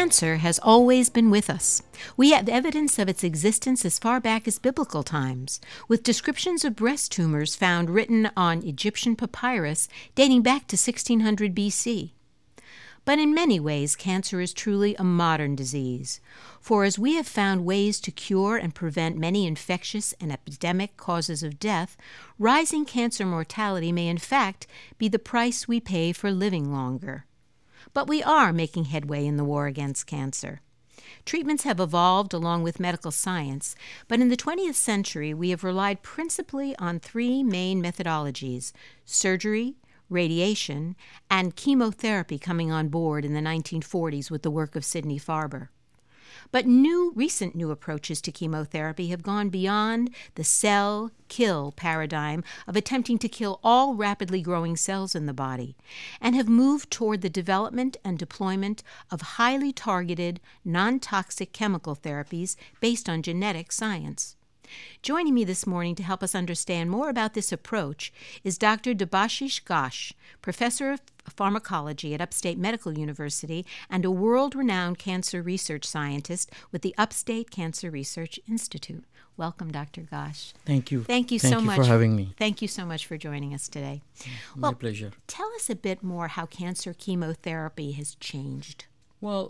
Cancer has always been with us. We have evidence of its existence as far back as biblical times, with descriptions of breast tumors found written on Egyptian papyrus dating back to 1600 BC. But in many ways, cancer is truly a modern disease. For as we have found ways to cure and prevent many infectious and epidemic causes of death, rising cancer mortality may in fact be the price we pay for living longer. But we are making headway in the war against cancer. Treatments have evolved along with medical science, but in the 20th century we have relied principally on three main methodologies: surgery, radiation, and chemotherapy coming on board in the 1940s with the work of Sidney Farber. But recent new approaches to chemotherapy have gone beyond the cell-kill paradigm of attempting to kill all rapidly growing cells in the body, and have moved toward the development and deployment of highly targeted, non-toxic chemical therapies based on genetic science. Joining me this morning to help us understand more about this approach is Dr. Debashish Ghosh, professor of pharmacology at Upstate Medical University and a world-renowned cancer research scientist with the Upstate Cancer Research Institute. Welcome, Dr. Ghosh. Thank you. Thank you so much for having me. Thank you so much for joining us today. My pleasure. Tell us a bit more how cancer chemotherapy has changed. Well,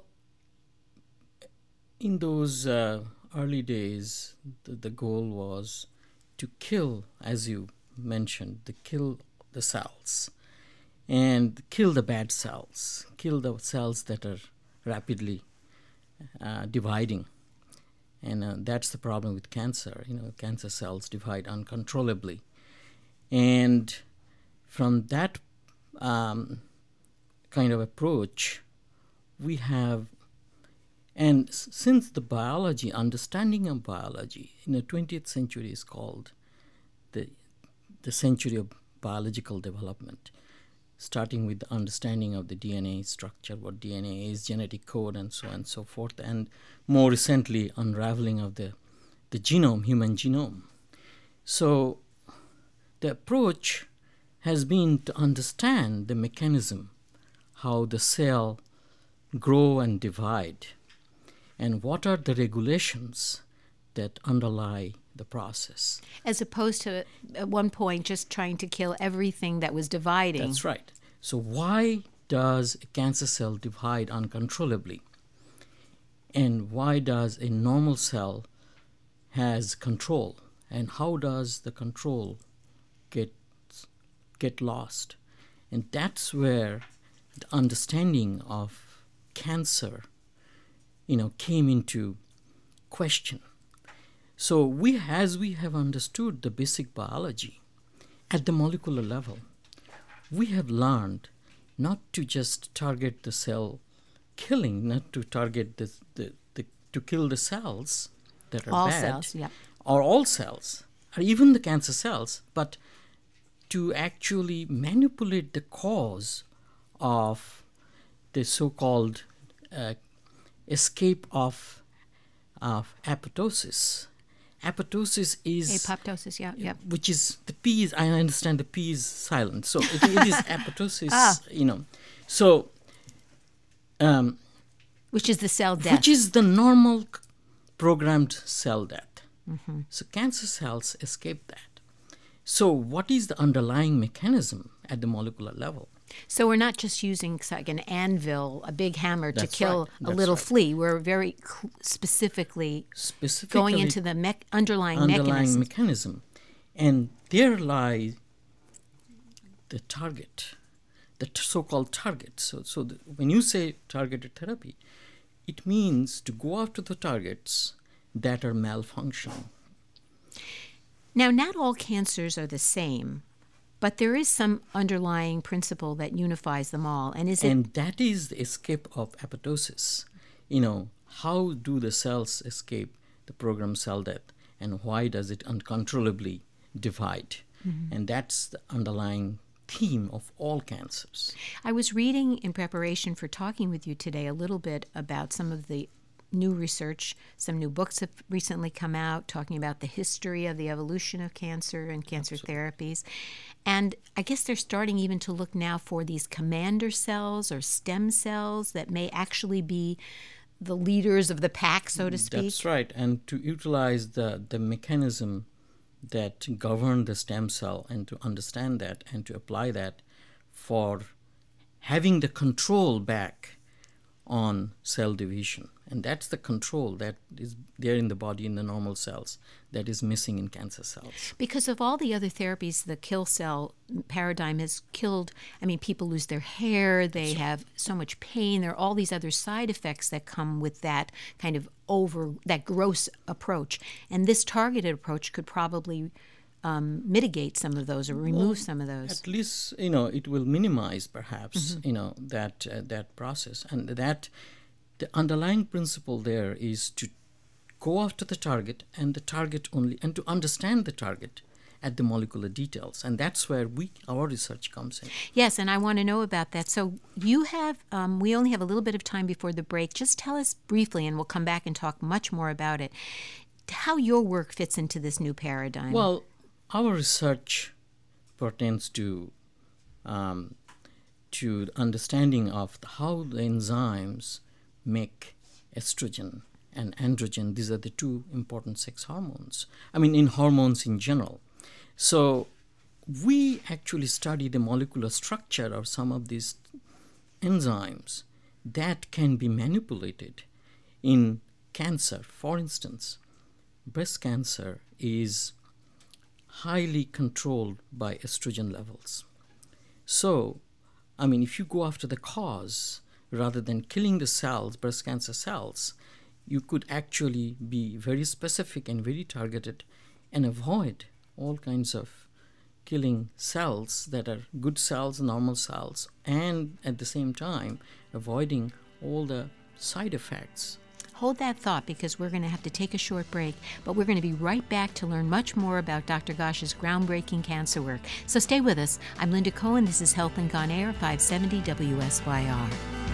in those early days, the goal was to kill, as you mentioned, to kill the cells and kill the bad cells, kill the cells that are rapidly dividing. And that's the problem with cancer. Cancer cells divide uncontrollably. And from that kind of approach, we have since the understanding of biology in the 20th century is called the century of biological development, starting with the understanding of the DNA structure, what DNA is, genetic code, and so on and so forth, and more recently, unraveling of the genome, human genome. So the approach has been to understand the mechanism, how the cell grow and divide, and what are the regulations that underlie the process. As opposed to, at one point, just trying to kill everything that was dividing. That's right. So why does a cancer cell divide uncontrollably? And why does a normal cell has control? And how does the control get lost? And that's where the understanding of cancer came into question. So as we have understood the basic biology at the molecular level, we have learned not to just target the cell killing, not to target to kill the cells that are all bad, cells, yeah, or all cells, or even the cancer cells, but to actually manipulate the cause of the so-called escape of apoptosis. Apoptosis is apoptosis, yeah. Which is the P is, I understand the P is silent, so it is apoptosis. So which is the cell death, which is the normal programmed cell death. Mm-hmm. So cancer cells escape that. So what is the underlying mechanism at the molecular level? So we're not just using like an anvil, a big hammer to kill a little right. flea. We're very specifically going into the underlying mechanism. And there lies the target, the so-called target. So when you say targeted therapy, it means to go after the targets that are malfunctioning. Now, not all cancers are the same, but there is some underlying principle that unifies them all. And that is the escape of apoptosis. How do the cells escape the programmed cell death, and why does it uncontrollably divide? Mm-hmm. And that's the underlying theme of all cancers. I was reading in preparation for talking with you today a little bit about some of the new research. Some new books have recently come out talking about the history of the evolution of cancer and cancer therapies. And I guess they're starting even to look now for these commander cells or stem cells that may actually be the leaders of the pack, so to speak. That's right. And to utilize the mechanism that govern the stem cell and to understand that and to apply that for having the control back on cell division. And that's the control that is there in the body in the normal cells that is missing in cancer cells. Because of all the other therapies, the kill cell paradigm has killed, people lose their hair, they have so much pain, there are all these other side effects that come with that kind of that gross approach. And this targeted approach could probably mitigate some of those or remove some of those. At least, it will minimize perhaps, that process. And that the underlying principle there is to go after the target and the target only, and to understand the target at the molecular details. And that's where our research comes in. Yes, and I want to know about that. So you have, we only have a little bit of time before the break. Just tell us briefly, and we'll come back and talk much more about it, how your work fits into this new paradigm. Well, our research pertains to understanding of how the enzymes make estrogen and androgen. These are the two important sex hormones. In hormones in general. So we actually study the molecular structure of some of these enzymes that can be manipulated in cancer. For instance, breast cancer is highly controlled by estrogen levels. So, if you go after the cause, rather than killing the cells, breast cancer cells, you could actually be very specific and very targeted and avoid all kinds of killing cells that are good cells, normal cells, and at the same time avoiding all the side effects. Hold that thought, because we're going to have to take a short break, but we're going to be right back to learn much more about Dr. Ghosh's groundbreaking cancer work. So stay with us. I'm Linda Cohen. This is Health Link on Air, 570 WSYR.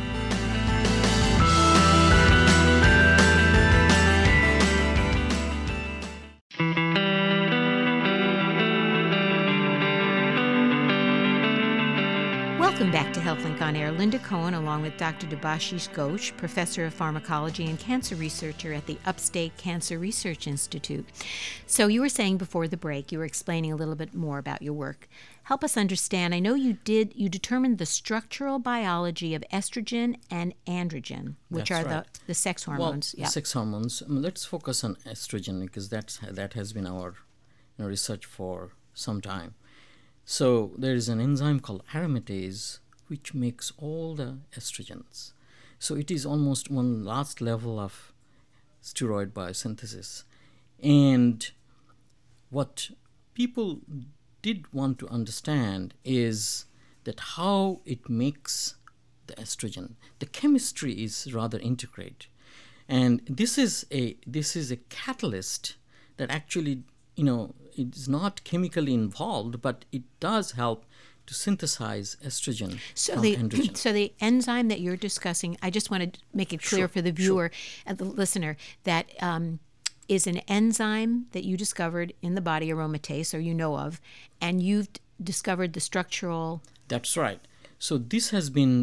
Welcome back to HealthLink on Air. Linda Cohen, along with Dr. Debashish Ghosh, professor of pharmacology and cancer researcher at the Upstate Cancer Research Institute. So you were saying before the break, you were explaining a little bit more about your work. Help us understand. I know you determined the structural biology of estrogen and androgen, which That's are right. the sex hormones. Well, sex hormones. Let's focus on estrogen, because that has been our research for some time. So there is an enzyme called aromatase which makes all the estrogens. So it is almost one last level of steroid biosynthesis. And what people did want to understand is that how it makes the estrogen. The chemistry is rather intricate. And this is a catalyst that actually, it is not chemically involved, but it does help to synthesize estrogen from androgen. So the enzyme that you're discussing, I just want to make it clear for the viewer and the listener that is an enzyme that you discovered in the body, aromatase, or you know of, and you've discovered the structural... That's right. So this has been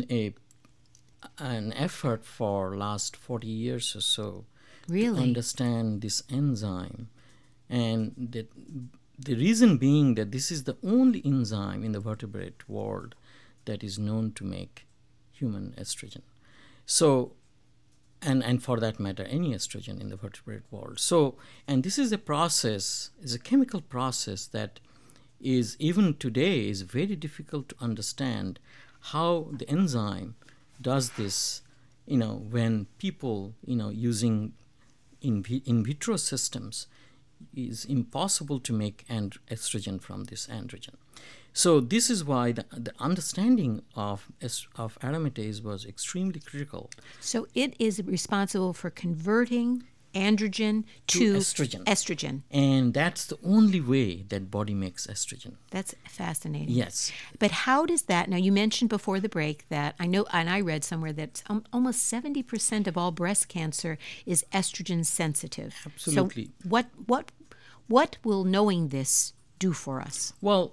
an effort for last 40 years or so to understand this enzyme. And the reason being that this is the only enzyme in the vertebrate world that is known to make human estrogen. So, and for that matter, any estrogen in the vertebrate world. So, and this is a process, is a chemical process that is even today is very difficult to understand how the enzyme does this, when people, using in vitro systems, is impossible to make estrogen from this androgen. So this is why the understanding of aromatase was extremely critical. So it is responsible for converting androgen to estrogen. And that's the only way that body makes estrogen. That's fascinating. Yes. But how does that, now you mentioned before the break that I know, and I read somewhere that almost 70% of all breast cancer is estrogen sensitive. Absolutely. So what will knowing this do for us? Well,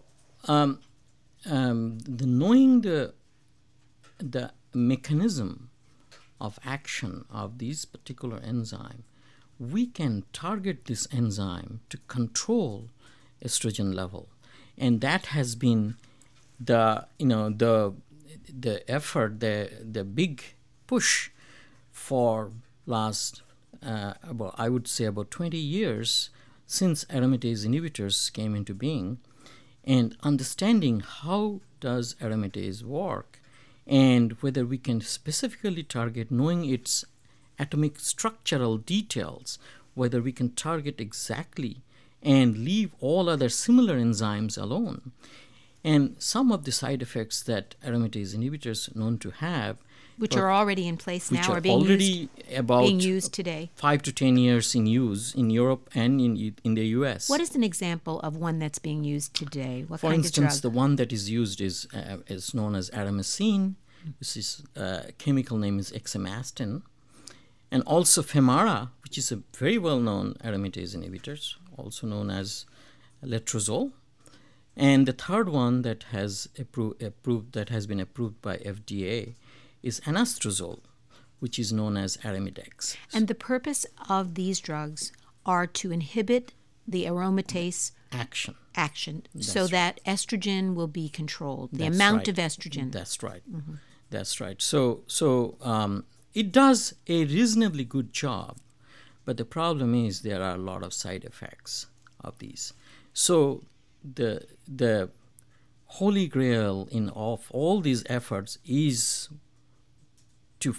knowing the mechanism of action of this particular enzyme, we can target this enzyme to control estrogen level. And that has been the effort, the big push for last about 20 years since aromatase inhibitors came into being, and understanding how does aromatase work and whether we can specifically target, knowing its atomic structural details, whether we can target exactly and leave all other similar enzymes alone. And some of the side effects that aromatase inhibitors are known to have, which are already in place now, are being already being used today. 5 to 10 years in use in Europe and in the US. What is an example of one that's being used today? What For kind instance, of drug? the one that is used is known as aramacine. This is chemical name is exemastine, and also Femara, which is a very well-known aromatase inhibitor, also known as letrozole. And the third one that has been approved by FDA is anastrozole, which is known as Arimidex. And the purpose of these drugs are to inhibit the aromatase action so that estrogen will be controlled, the amount of estrogen. That's right. Mm-hmm. That's right. So it does a reasonably good job, but the problem is there are a lot of side effects of these. So the holy grail of all these efforts is to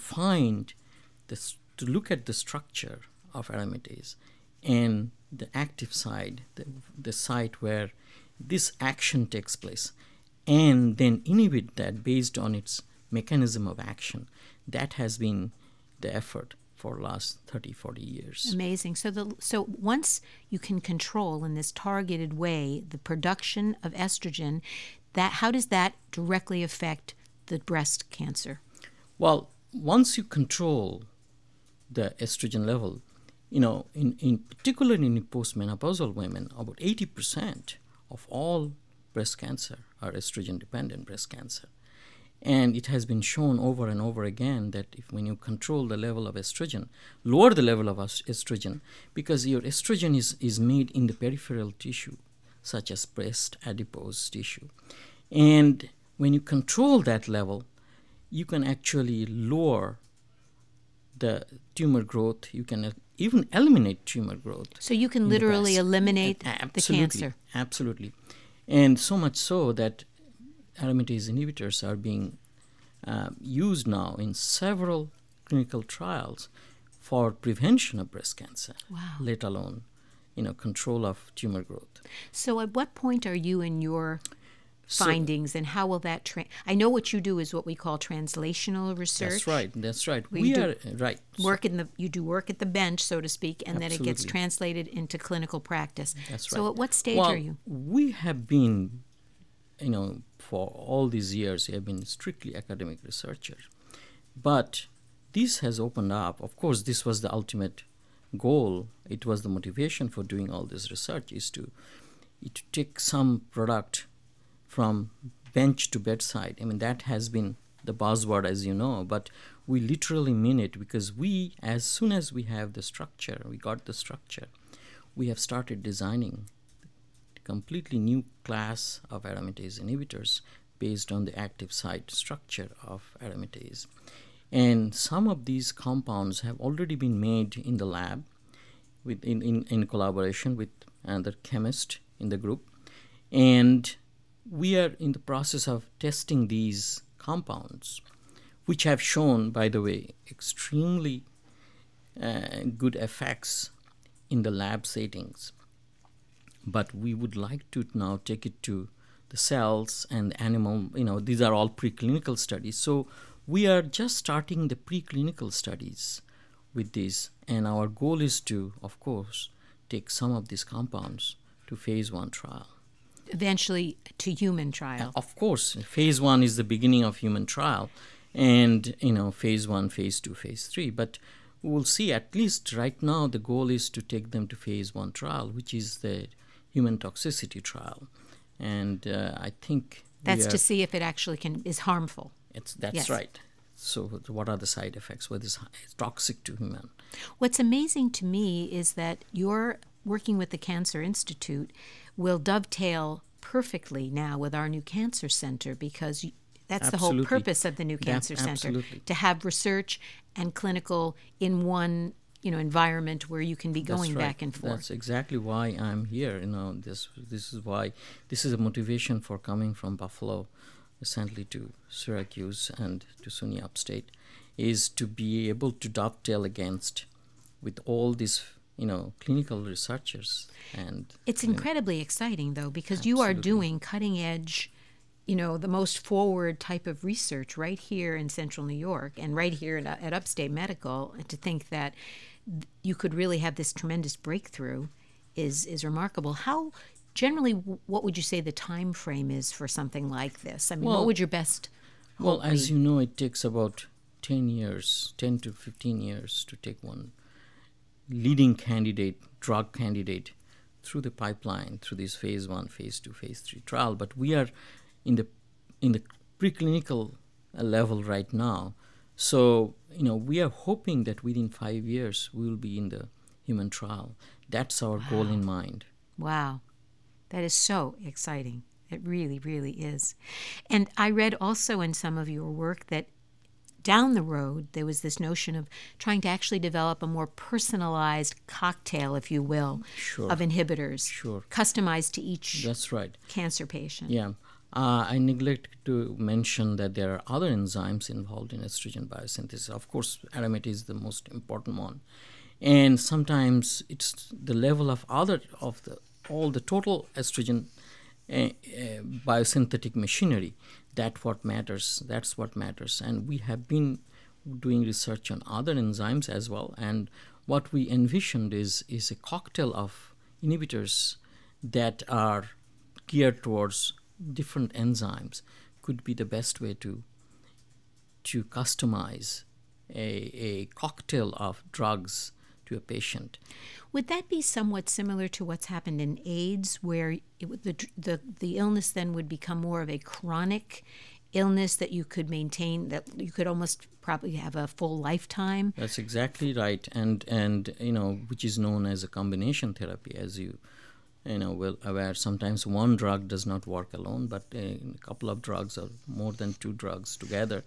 look at the structure of aromatase and the active side, the site where this action takes place, and then inhibit that based on its mechanism of action. That has been the effort for the last 30, 40 years. Amazing. So once you can control in this targeted way the production of estrogen, how does that directly affect the breast cancer? Well, once you control the estrogen level, in particular in postmenopausal women, about 80% of all breast cancer are estrogen-dependent breast cancer. And it has been shown over and over again that when you control the level of estrogen, lower the level of estrogen, because your estrogen is made in the peripheral tissue, such as breast adipose tissue. And when you control that level, you can actually lower the tumor growth. You can even eliminate tumor growth. So you can literally eliminate the cancer. Absolutely. And so much so that aromatase inhibitors are being used now in several clinical trials for prevention of breast cancer, let alone control of tumor growth. So at what point are you in your findings, and how will that I know what you do is what we call translational research. That's right. You do work at the bench, so to speak, and then it gets translated into clinical practice. That's right. So at what stage are you? We have been, for all these years, we have been strictly academic researchers. But this has opened up. Of course, this was the ultimate goal. It was the motivation for doing all this research, is to take some product from bench to bedside. That has been the buzzword, as you know, but we literally mean it, because as soon as we have the structure, we have started designing a completely new class of aromatase inhibitors based on the active site structure of aromatase. And some of these compounds have already been made in the lab in collaboration with another chemist in the group. And we are in the process of testing these compounds, which have shown, by the way, extremely good effects in the lab settings. But we would like to now take it to the cells and animal. These are all preclinical studies. So we are just starting the preclinical studies with this. And our goal is to, of course, take some of these compounds to phase 1 trial. Eventually to human trial. Of course, phase 1 is the beginning of human trial, and phase 1, phase 2, phase 3. But we'll see. At least right now, the goal is to take them to phase 1 trial, which is the human toxicity trial, and I think that's to see if it actually is harmful. That's right. So what are the side effects? What is toxic to human? What's amazing to me is that your working with the Cancer Institute will dovetail perfectly now with our new cancer center, because that's the whole purpose of the new cancer center, to have research and clinical in one environment where you can be going back and forth. That's exactly why I'm here. This is why, this is a motivation for coming from Buffalo recently to Syracuse and to SUNY Upstate, is to be able to dovetail with all these clinical researchers. And it's incredibly exciting, though, because you are doing cutting edge, the most forward type of research right here in Central New York and right here at Upstate Medical. And to think that you could really have this tremendous breakthrough is remarkable. How generally, what would you say the time frame is for something like this? I mean, what would your best hope be? As you know, it takes about 10 to 15 years to take one leading drug candidate through the pipeline, through this phase 1, phase 2, phase 3 trial. But we are in the preclinical level right now. So, we are hoping that within 5 years we will be in the human trial. That's our goal in mind. Wow. That is so exciting. It really, really is. And I read also in some of your work that down the road there was this notion of trying to actually develop a more personalized cocktail, if you will, of inhibitors, customized to each cancer patient. Yeah. I neglected to mention that there are other enzymes involved in estrogen biosynthesis. Of course, aromatase is the most important one. And sometimes it's the level of all the total estrogen biosynthetic machinery. That's what matters. And we have been doing research on other enzymes as well. And what we envisioned is a cocktail of inhibitors that are geared towards different enzymes. Could be the best way to customize a cocktail of drugs to a patient. Would that be somewhat similar to what's happened in AIDS, where the illness then would become more of a chronic illness that you could maintain, that you could almost probably have a full lifetime? That's exactly right, and which is known as a combination therapy, as you well aware. Sometimes one drug does not work alone, but a couple of drugs or more than 2 drugs together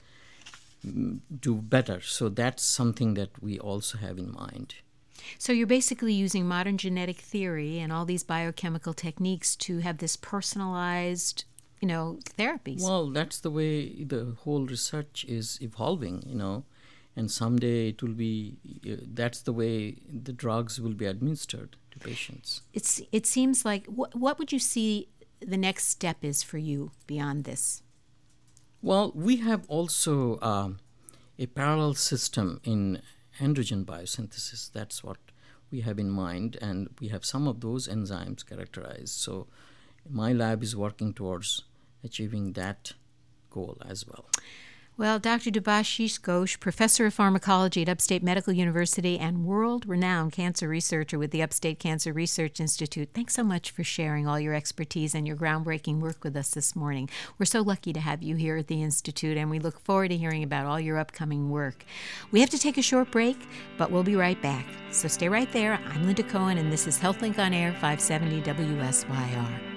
do better. So that's something that we also have in mind. So you're basically using modern genetic theory and all these biochemical techniques to have this personalized, therapies. Well, that's the way the whole research is evolving, and someday it will be, that's the way the drugs will be administered to patients. It seems like, what would you see the next step is for you beyond this? Well, we have also a parallel system in androgen biosynthesis. That's what we have in mind, and we have some of those enzymes characterized. So my lab is working towards achieving that goal as well. Well, Dr. Debashish Ghosh, professor of pharmacology at Upstate Medical University and world-renowned cancer researcher with the Upstate Cancer Research Institute, thanks so much for sharing all your expertise and your groundbreaking work with us this morning. We're so lucky to have you here at the Institute, and we look forward to hearing about all your upcoming work. We have to take a short break, but we'll be right back. So stay right there. I'm Linda Cohen, and this is HealthLink on Air, 570 WSYR.